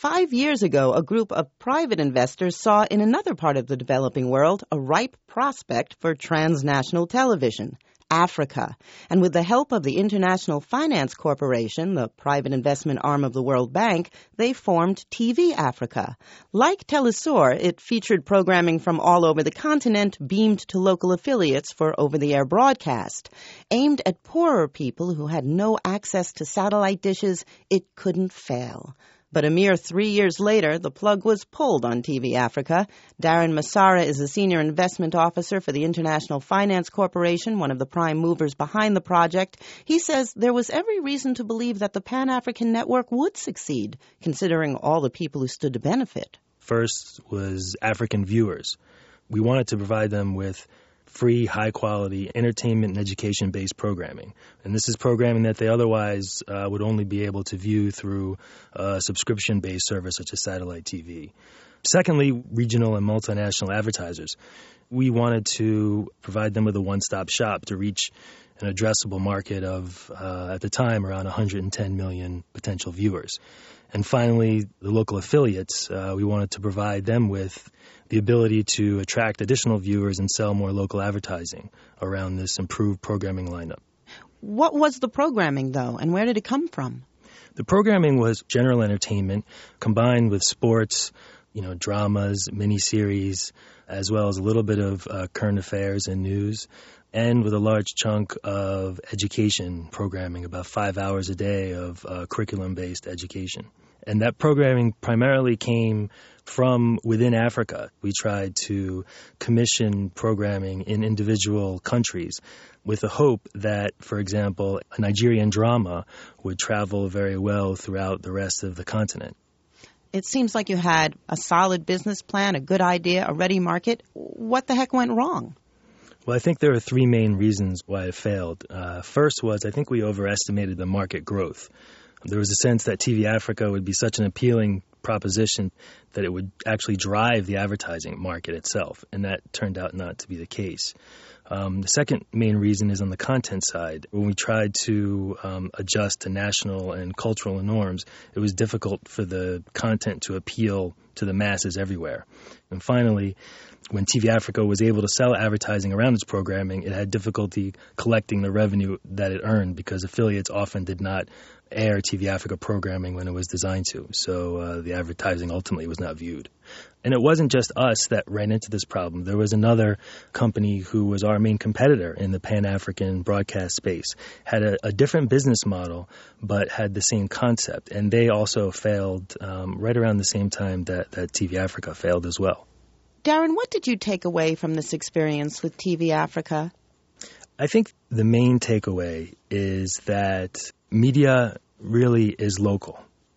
5 years ago, a group of private investors saw in another part of the developing world a ripe prospect for transnational television, Africa. And with the help of the International Finance Corporation, the private investment arm of the World Bank, they formed TV Africa. Like Telesur, it featured programming from all over the continent beamed to local affiliates for over-the-air broadcast. Aimed at poorer people who had no access to satellite dishes, it couldn't fail. But a mere 3 years later, the plug was pulled on TV Africa. Darren Masara is a senior investment officer for the International Finance Corporation, one of the prime movers behind the project. He says there was every reason to believe that the Pan-African network would succeed, considering all the people who stood to benefit. First was African viewers. We wanted to provide them with free, high-quality entertainment and education-based programming. And this is programming that they otherwise would only be able to view through a subscription-based service such as satellite TV. Secondly, regional and multinational advertisers. We wanted to provide them with a one-stop shop to reach an addressable market of, at the time, around 110 million potential viewers. And finally, the local affiliates, we wanted to provide them with the ability to attract additional viewers and sell more local advertising around this improved programming lineup. What was the programming, though, and where did it come from? The programming was general entertainment combined with sports, dramas, miniseries, as well as a little bit of current affairs and news, and with a large chunk of education programming, about 5 hours a day of curriculum-based education. And that programming primarily came from within Africa. We tried to commission programming in individual countries with the hope that, for example, a Nigerian drama would travel very well throughout the rest of the continent. It seems like you had a solid business plan, a good idea, a ready market. What the heck went wrong? Well, I think there are three main reasons why it failed. First was I think we overestimated the market growth. There was a sense that TV Africa would be such an appealing proposition that it would actually drive the advertising market itself, and that turned out not to be the case. The second main reason is on the content side. When we tried to adjust to national and cultural norms, it was difficult for the content to appeal to the masses everywhere. And finally, when TV Africa was able to sell advertising around its programming, it had difficulty collecting the revenue that it earned because affiliates often did not air TV Africa programming when it was designed to. So the advertising ultimately was not viewed. And it wasn't just us that ran into this problem. There was another company who was our main competitor in the Pan-African broadcast space, had a different business model, but had the same concept. And they also failed right around the same time that TV Africa failed as well. Darren, what did you take away from this experience with TV Africa? I think the main takeaway is that media really is local.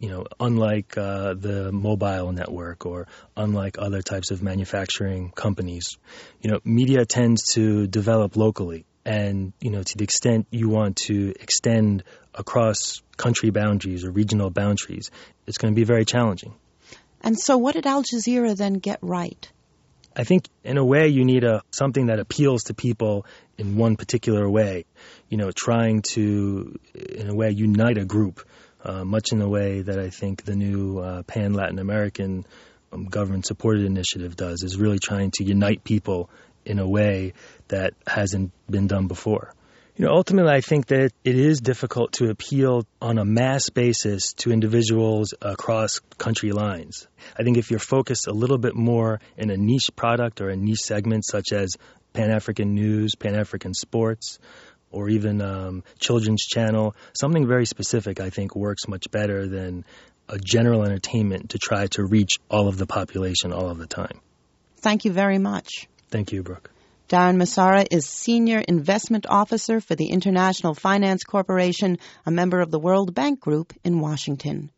Unlike the mobile network or unlike other types of manufacturing companies, media tends to develop locally. And, to the extent you want to extend across country boundaries or regional boundaries, it's going to be very challenging. And so what did Al Jazeera then get right? I think in a way you need something that appeals to people in one particular way, trying to, in a way, unite a group, much in the way that I think the new Pan-Latin American government-supported initiative does, is really trying to unite people in a way that hasn't been done before. Ultimately, I think that it is difficult to appeal on a mass basis to individuals across country lines. I think if you're focused a little bit more in a niche product or a niche segment such as Pan-African news, Pan-African sports, or even children's channel, something very specific I think works much better than a general entertainment to try to reach all of the population all of the time. Thank you very much. Thank you, Brooke. Darren Masara is Senior Investment Officer for the International Finance Corporation, a member of the World Bank Group in Washington.